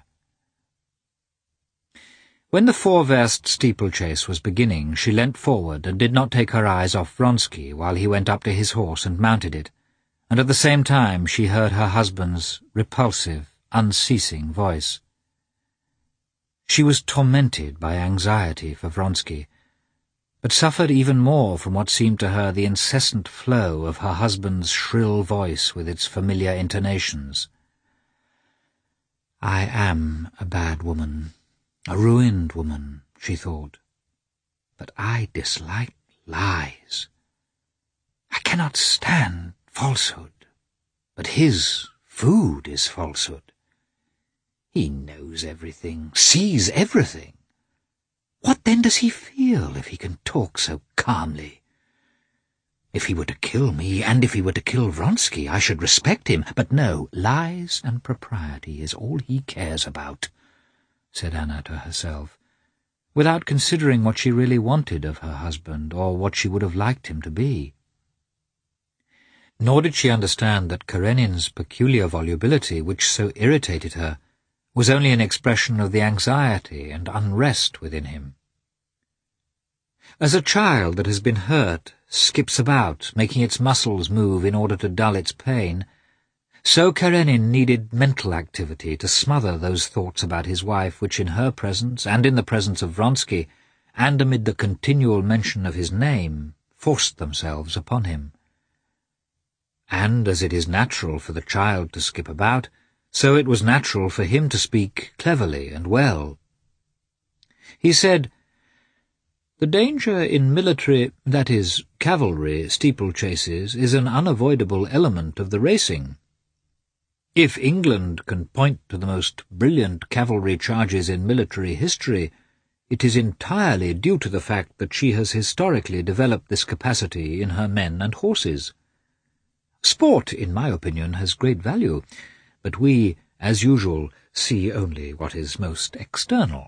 When the four-verst steeplechase was beginning, she leant forward and did not take her eyes off Vronsky while he went up to his horse and mounted it, and at the same time she heard her husband's repulsive, unceasing voice. She was tormented by anxiety for Vronsky, but suffered even more from what seemed to her the incessant flow of her husband's shrill voice with its familiar intonations. "I am a bad woman, a ruined woman," she thought, "but I dislike lies. I cannot stand falsehood, but his food is falsehood. He knows everything, sees everything. What then does he feel if he can talk so calmly? If he were to kill me, and if he were to kill Vronsky, I should respect him. But no, lies and propriety is all he cares about," said Anna to herself, without considering what she really wanted of her husband, or what she would have liked him to be. Nor did she understand that Karenin's peculiar volubility, which so irritated her, was only an expression of the anxiety and unrest within him. As a child that has been hurt skips about, making its muscles move in order to dull its pain, so Karenin needed mental activity to smother those thoughts about his wife which in her presence, and in the presence of Vronsky, and amid the continual mention of his name, forced themselves upon him. And as it is natural for the child to skip about, so it was natural for him to speak cleverly and well. He said, "The danger in military, that is, cavalry, steeplechases is an unavoidable element of the racing. If England can point to the most brilliant cavalry charges in military history, it is entirely due to the fact that she has historically developed this capacity in her men and horses. Sport, in my opinion, has great value, but we, as usual, see only what is most external."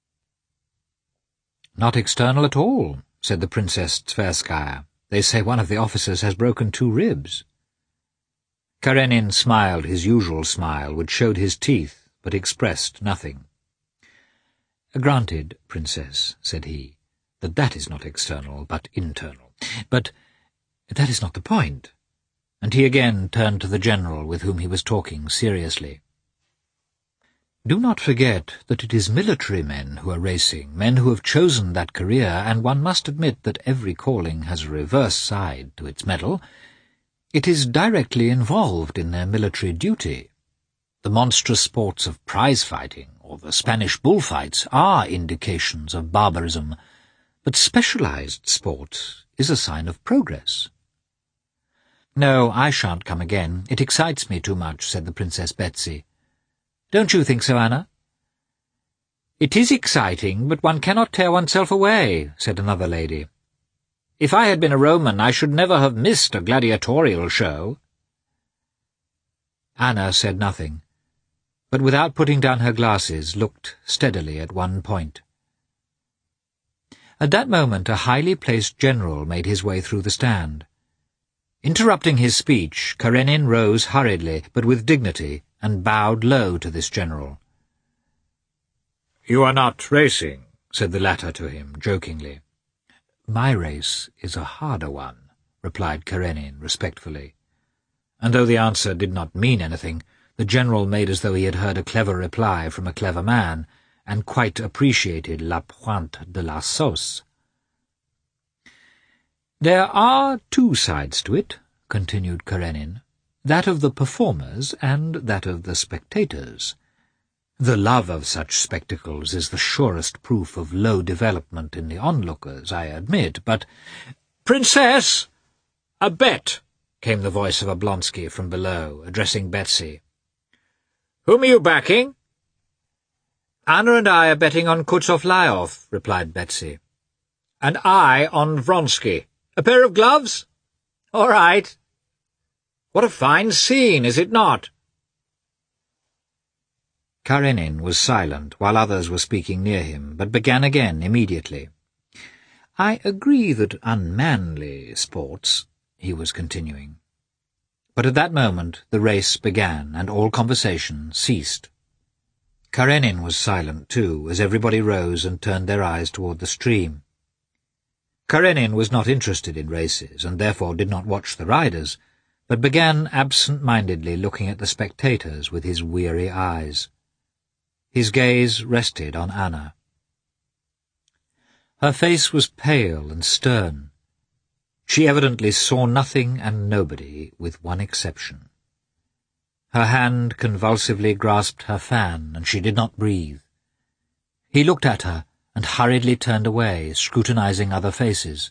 "Not external at all," said the Princess Tverskaya. "They say one of the officers has broken two ribs." Karenin smiled his usual smile, which showed his teeth, but expressed nothing. "Granted, Princess," said he, "that that is not external, but internal. But that is not the point." And he again turned to the general with whom he was talking seriously. "Do not forget that it is military men who are racing, men who have chosen that career, and one must admit that every calling has a reverse side to its medal. It is directly involved in their military duty. The monstrous sports of prize-fighting, or the Spanish bullfights, are indications of barbarism, but specialized sport is a sign of progress." "No, I shan't come again. It excites me too much," said the Princess Betsy. "Don't you think so, Anna?" "It is exciting, but one cannot tear oneself away," said another lady. "If I had been a Roman, I should never have missed a gladiatorial show." Anna said nothing, but without putting down her glasses looked steadily at one point. At that moment a highly placed general made his way through the stand. Interrupting his speech, Karenin rose hurriedly, but with dignity, and bowed low to this general. "You are not racing," said the latter to him, jokingly. "My race is a harder one," replied Karenin respectfully. And though the answer did not mean anything, the general made as though he had heard a clever reply from a clever man, and quite appreciated la pointe de la sauce. "There are two sides to it," continued Karenin, "that of the performers and that of the spectators. The love of such spectacles is the surest proof of low development in the onlookers, I admit, but—" "Princess! A bet!" came the voice of Oblonsky from below, addressing Betsy. "Whom are you backing?" "Anna and I are betting on Kutsov-Lyov," replied Betsy. "And I on Vronsky. A pair of gloves? All right. What a fine scene, is it not?" Karenin was silent while others were speaking near him, but began again immediately. "I agree that unmanly sports—" he was continuing. But at that moment the race began, and all conversation ceased. Karenin was silent too, as everybody rose and turned their eyes toward the stream. Karenin was not interested in races, and therefore did not watch the riders, but began absent-mindedly looking at the spectators with his weary eyes. His gaze rested on Anna. Her face was pale and stern. She evidently saw nothing and nobody, with one exception. Her hand convulsively grasped her fan, and she did not breathe. He looked at her, and hurriedly turned away, scrutinizing other faces.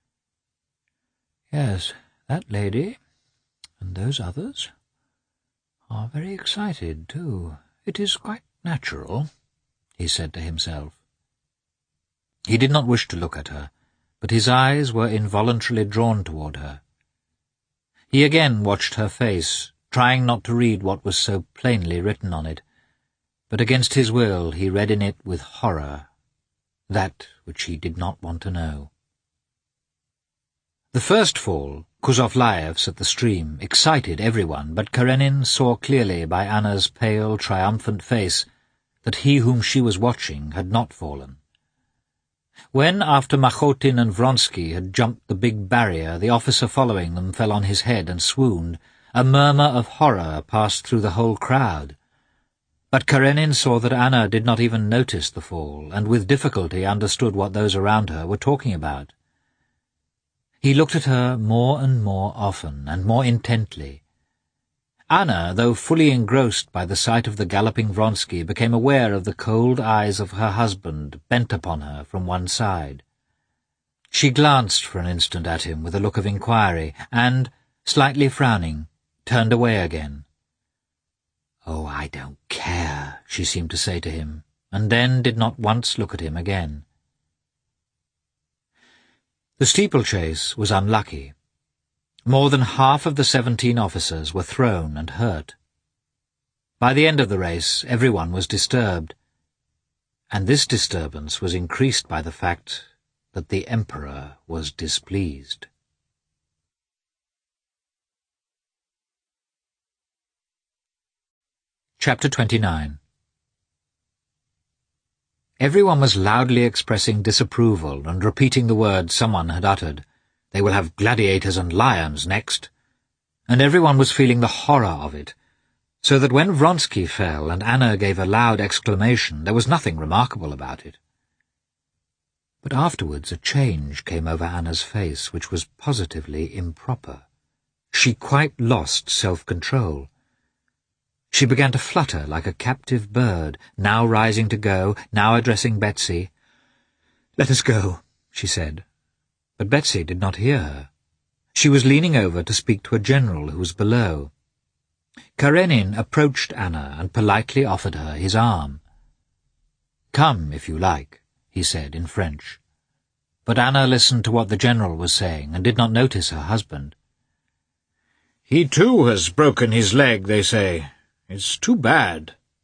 "Yes, that lady, and those others, are very excited, too. It is quite natural," he said to himself. He did not wish to look at her, but his eyes were involuntarily drawn toward her. He again watched her face, trying not to read what was so plainly written on it, but against his will he read in it with horror that which he did not want to know. The first fall, Kutsov-Lyov's at the stream, excited everyone, but Karenin saw clearly by Anna's pale, triumphant face that he whom she was watching had not fallen. When, after Machotin and Vronsky had jumped the big barrier, the officer following them fell on his head and swooned, a murmur of horror passed through the whole crowd. But Karenin saw that Anna did not even notice the fall, and with difficulty understood what those around her were talking about. He looked at her more and more often, and more intently. Anna, though fully engrossed by the sight of the galloping Vronsky, became aware of the cold eyes of her husband bent upon her from one side. She glanced for an instant at him with a look of inquiry, and, slightly frowning, turned away again. "Oh, I don't care," she seemed to say to him, and then did not once look at him again. The steeplechase was unlucky. More than half of the seventeen officers were thrown and hurt. By the end of the race, everyone was disturbed, and this disturbance was increased by the fact that the Emperor was displeased. Chapter twenty-nine. Everyone was loudly expressing disapproval and repeating the words someone had uttered. "They will have gladiators and lions next." And everyone was feeling the horror of it, so that when Vronsky fell and Anna gave a loud exclamation, there was nothing remarkable about it. But afterwards a change came over Anna's face which was positively improper. She quite lost self-control. She began to flutter like a captive bird, now rising to go, now addressing Betsy. "Let us go," she said. But Betsy did not hear her. She was leaning over to speak to a general who was below. Karenin approached Anna and politely offered her his arm. "Come, if you like," he said in French. But Anna listened to what the general was saying and did not notice her husband. "He too has broken his leg, they say. It's too bad,"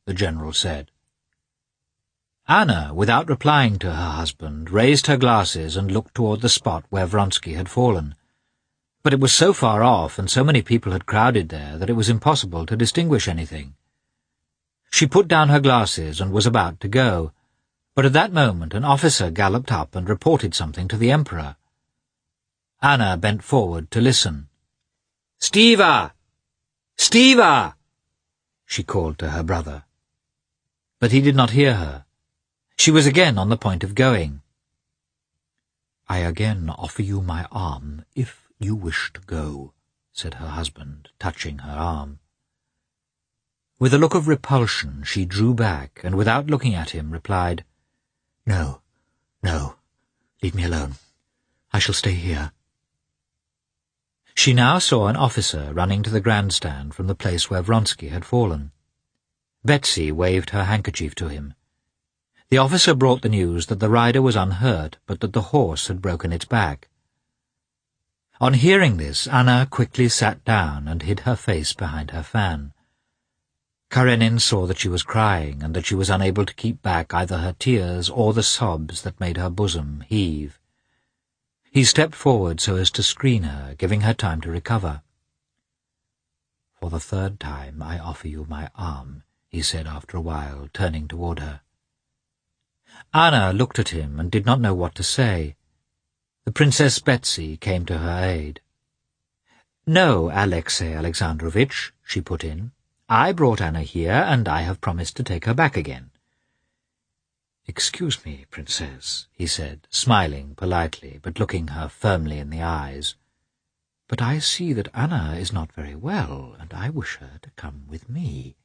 the general said. Anna, without replying to her husband, raised her glasses and looked toward the spot where Vronsky had fallen. But it was so far off and so many people had crowded there that it was impossible to distinguish anything. She put down her glasses and was about to go, but at that moment an officer galloped up and reported something to the Emperor. Anna bent forward to listen. "Stiva! Stiva!" she called to her brother. But he did not hear her. She was again on the point of going. "I again offer you my arm, if you wish to go," said her husband, touching her arm. With a look of repulsion she drew back, and without looking at him replied, "No, no, leave me alone. I shall stay here." She now saw an officer running to the grandstand from the place where Vronsky had fallen. Betsy waved her handkerchief to him. The officer brought the news that the rider was unhurt, but that the horse had broken its back. On hearing this, Anna quickly sat down and hid her face behind her fan. Karenin saw that she was crying, and that she was unable to keep back either her tears or the sobs that made her bosom heave. He stepped forward so as to screen her, giving her time to recover. "For the third time I offer you my arm," he said after a while, turning toward her. Anna looked at him and did not know what to say. The Princess Betsy came to her aid. "No, Alexei Alexandrovitch," she put in. "I brought Anna here, and I have promised to take her back again." "Excuse me, Princess," he said, smiling politely, but looking her firmly in the eyes. "But I see that Anna is not very well, and I wish her to come with me."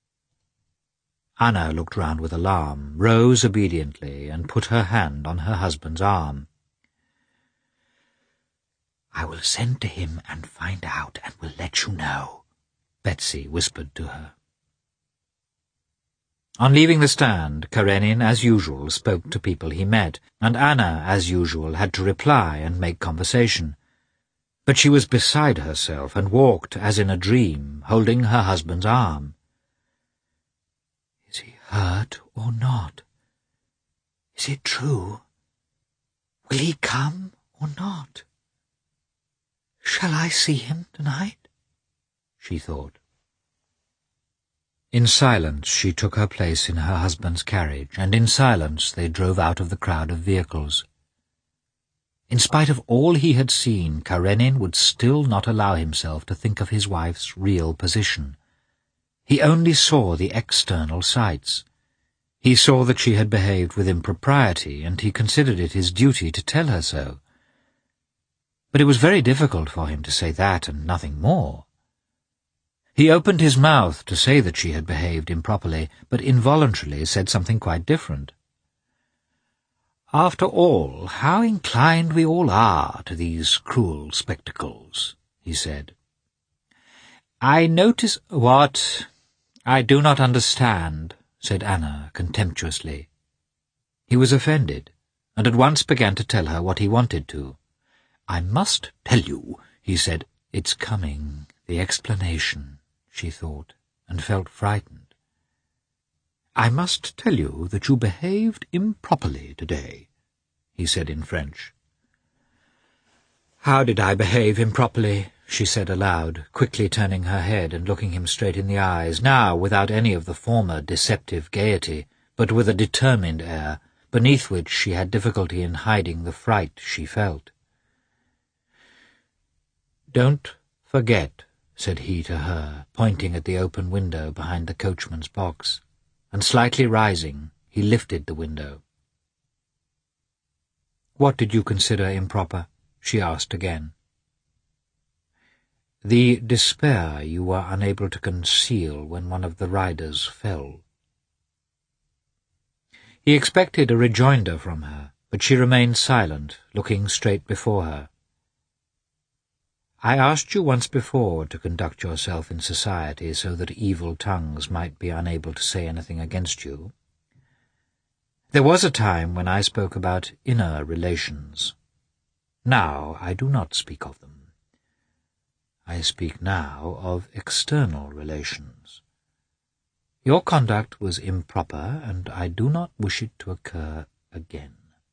Anna looked round with alarm, rose obediently, and put her hand on her husband's arm. "I will send to him and find out, and will let you know," Betsy whispered to her. On leaving the stand, Karenin, as usual, spoke to people he met, and Anna, as usual, had to reply and make conversation. But she was beside herself and walked, as in a dream, holding her husband's arm. "Is he hurt or not? Is it true? Will he come or not? Shall I see him tonight?" she thought. In silence she took her place in her husband's carriage, and in silence they drove out of the crowd of vehicles. In spite of all he had seen, Karenin would still not allow himself to think of his wife's real position. He only saw the external sights. He saw that she had behaved with impropriety, and he considered it his duty to tell her so. But it was very difficult for him to say that and nothing more. He opened his mouth to say that she had behaved improperly, but involuntarily said something quite different. "After all, how inclined we all are to these cruel spectacles," he said. "I notice—" "What? I do not understand," said Anna contemptuously. He was offended, and at once began to tell her what he wanted to. "I must tell you," he said. "It's coming, the explanation," she thought, and felt frightened. "I must tell you that you behaved improperly today," he said in French. "How did I behave improperly?" she said aloud, quickly turning her head and looking him straight in the eyes, now without any of the former deceptive gaiety, but with a determined air, beneath which she had difficulty in hiding the fright she felt. "Don't forget," said he to her, pointing at the open window behind the coachman's box, and slightly rising, he lifted the window. "What did you consider improper?" she asked again. "The despair you were unable to conceal when one of the riders fell." He expected a rejoinder from her, but she remained silent, looking straight before her. "I asked you once before to conduct yourself in society so that evil tongues might be unable to say anything against you. There was a time when I spoke about inner relations. Now I do not speak of them. I speak now of external relations. Your conduct was improper, and I do not wish it to occur again."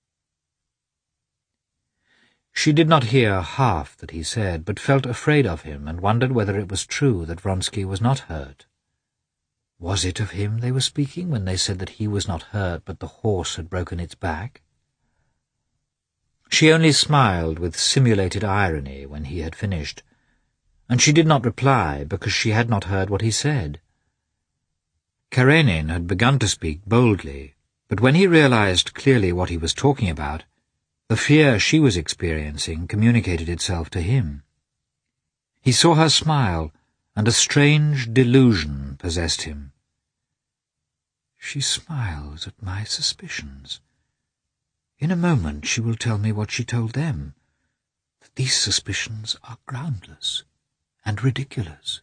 She did not hear half that he said, but felt afraid of him, and wondered whether it was true that Vronsky was not hurt. Was it of him they were speaking when they said that he was not hurt, but the horse had broken its back? She only smiled with simulated irony when he had finished, and she did not reply because she had not heard what he said. Karenin had begun to speak boldly, but when he realized clearly what he was talking about, the fear she was experiencing communicated itself to him. He saw her smile, and a strange delusion possessed him. She smiles at my suspicions. In a moment she will tell me what she told them, that these suspicions are groundless and ridiculous.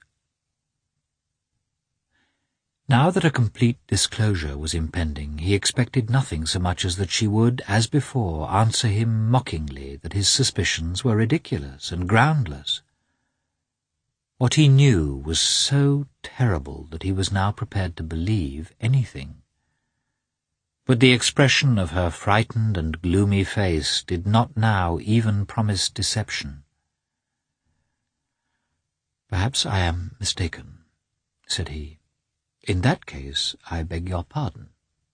Now that a complete disclosure was impending, he expected nothing so much as that she would, as before, answer him mockingly that his suspicions were ridiculous and groundless. What he knew was so terrible that he was now prepared to believe anything. But the expression of her frightened and gloomy face did not now even promise deception. "Perhaps I am mistaken," said he. "In that case, I beg your pardon."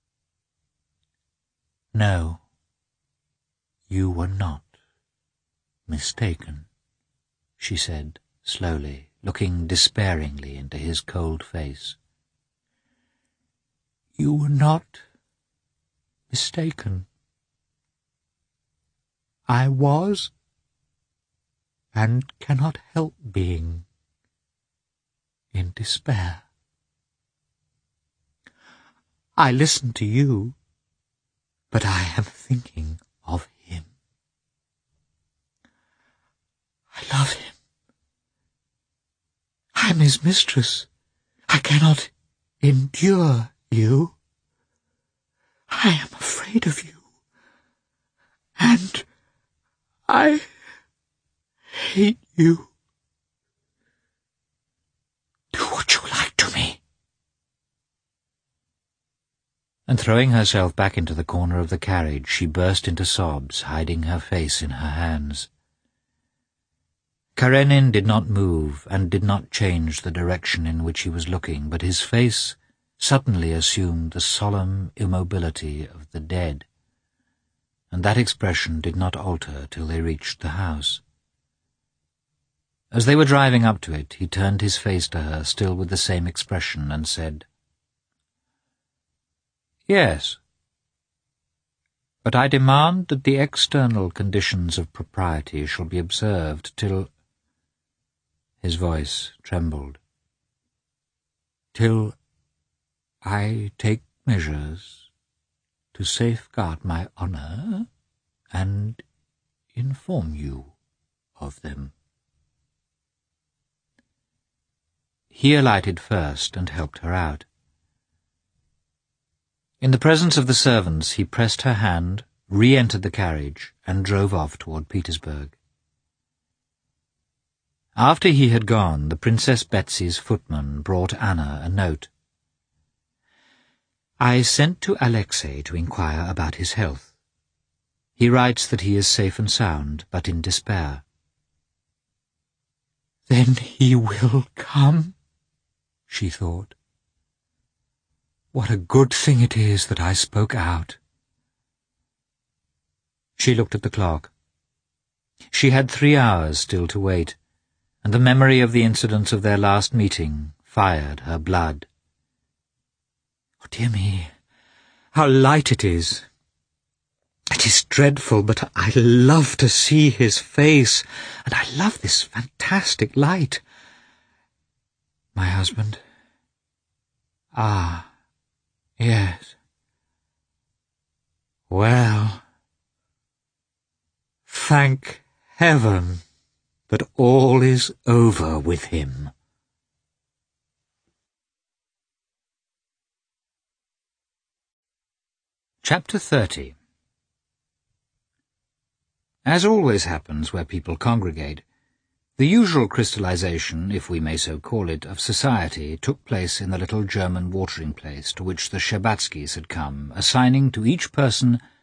"No, you were not mistaken," she said slowly, looking despairingly into his cold face. "You were not mistaken. I was, and cannot help being, in despair. I listen to you, but I am thinking of him. I love him. I am his mistress. I cannot endure you. I am afraid of you, and I hate you. Do what you like to me." And throwing herself back into the corner of the carriage, she burst into sobs, hiding her face in her hands. Karenin did not move, and did not change the direction in which he was looking, but his face suddenly assumed the solemn immobility of the dead, and that expression did not alter till they reached the house. As they were driving up to it, he turned his face to her, still with the same expression, and said, "Yes, but I demand that the external conditions of propriety shall be observed till—" his voice trembled, "till I take measures to safeguard my honour and inform you of them." He alighted first and helped her out. In the presence of the servants he pressed her hand, re-entered the carriage, and drove off toward Petersburg. After he had gone, the Princess Betsy's footman brought Anna a note. "I sent to Alexei to inquire about his health. He writes that he is safe and sound, but in despair." "Then he will come," she thought. "What a good thing it is that I spoke out." She looked at the clock. She had three hours still to wait, and the memory of the incidents of their last meeting fired her blood. "Oh, dear me, how light it is! It is dreadful, but I love to see his face, and I love this fantastic light. My husband? Ah, yes. Well, thank heaven that all is over with him." Chapter thirty. As always happens where people congregate, The usual crystallization, if we may so call it, of society took place in the little German watering place to which the Shtcherbatskys had come, assigning to each person